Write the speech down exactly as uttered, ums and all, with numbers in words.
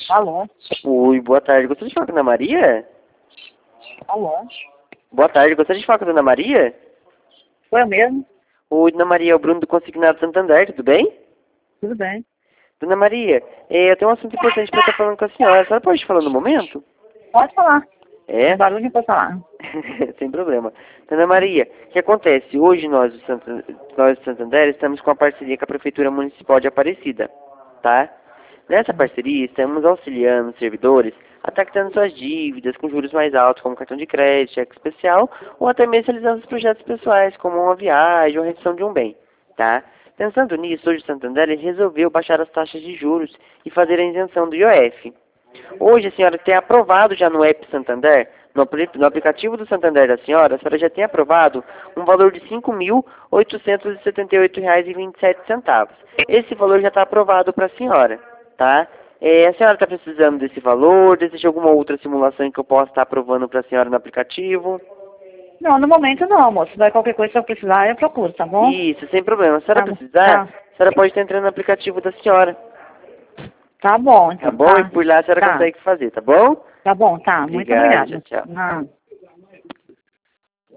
Alô? Oi, boa tarde. Gostaria de falar com a Dona Maria? Alô? Boa tarde. Gostaria de falar com a Dona Maria? Foi eu mesmo? Oi, Dona Maria, é o Bruno do Consignado Santander, tudo bem? Tudo bem. Dona Maria, é, eu tenho um assunto importante para estar falando com a senhora. A senhora pode falar no momento? Pode falar. É? O barulho pode falar. Sem problema. Dona Maria, o que acontece? Hoje nós do, Santa, nós do Santander estamos com a parceria com a Prefeitura Municipal de Aparecida, tá? Nessa parceria estamos auxiliando os servidores a estar quitando suas dívidas com juros mais altos, como cartão de crédito, cheque especial, ou até mesmo realizando os projetos pessoais, como uma viagem ou a redução de um bem, tá? Pensando nisso, hoje o Santander resolveu baixar as taxas de juros e fazer a isenção do I O F. Hoje a senhora tem aprovado já no app Santander, no, apli no aplicativo do Santander da senhora, a senhora já tem aprovado um valor de cinco mil oitocentos e setenta e oito reais e vinte e sete centavos. Esse valor já está aprovado para a senhora, tá? É, a senhora está precisando desse valor? Deseja alguma outra simulação que eu possa estar aprovando para a senhora no aplicativo? Não, no momento não, moço. Vai qualquer coisa que eu precisar, eu procuro, tá bom? Isso, sem problema. Se a senhora Tá bom. precisar, Tá. a senhora pode estar entrando no aplicativo da senhora, Tá bom, então. tá bom? Tá. E por lá a senhora Tá. consegue fazer, tá bom? Tá bom, tá. Muito Obrigado, obrigada. tchau, tchau. Não.